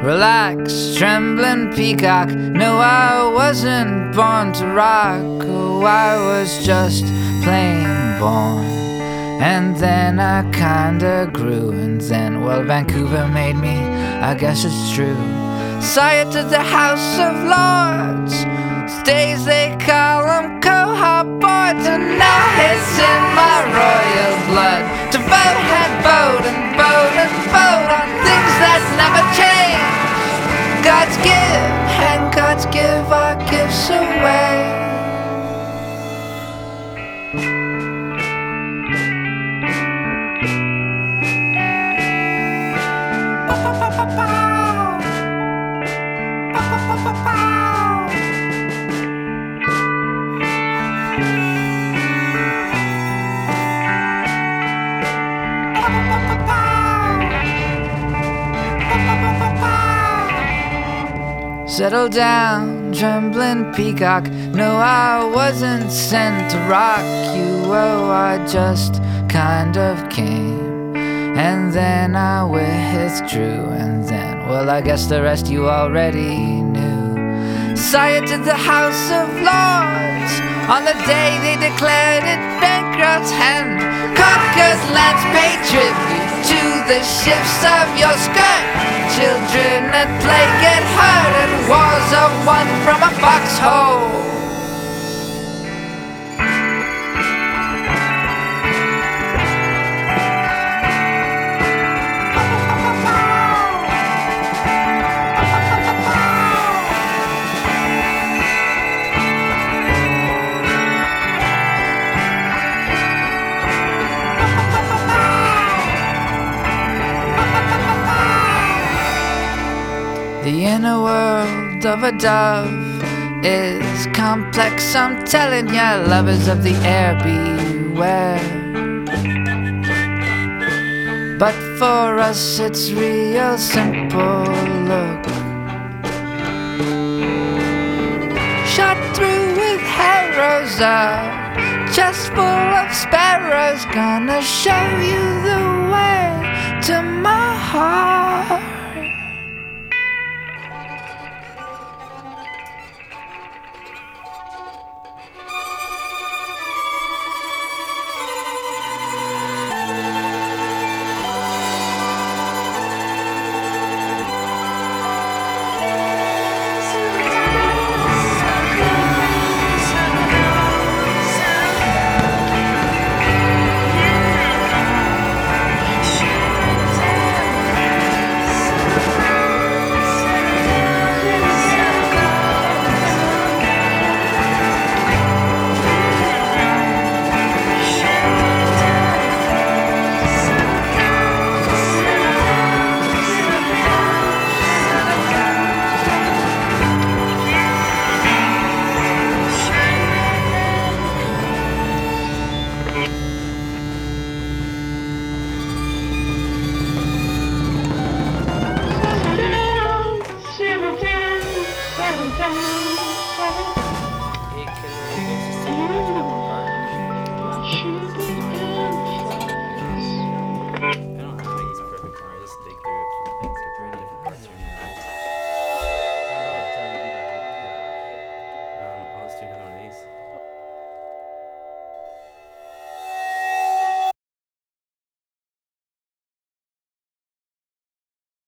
Relax, trembling peacock. No, I wasn't born to rock. Oh, I was just plain born. And then I kinda grew. And then, well, Vancouver made me, I guess it's true. Sire to the House of Lords. Days they call them cohort boards. And now it's in my royal blood to vote and vote and vote and vote on things that never change. God's give and God's give our gifts away. Settle down, trembling peacock. No, I wasn't sent to rock you. Oh, I just kind of came, and then I withdrew. And then, well, I guess the rest you already knew. Sire to the House of Lords. On the day they declared it bankrupt's hand, Cockers lands pay tribute to the shifts of your skirt. Children at play get hurt, and wars are won from a foxhole. The inner world of a dove is complex, I'm telling ya. Lovers of the air, beware. But for us it's real simple, look. Shot through with arrows, a chest full of sparrows, gonna show you the way to my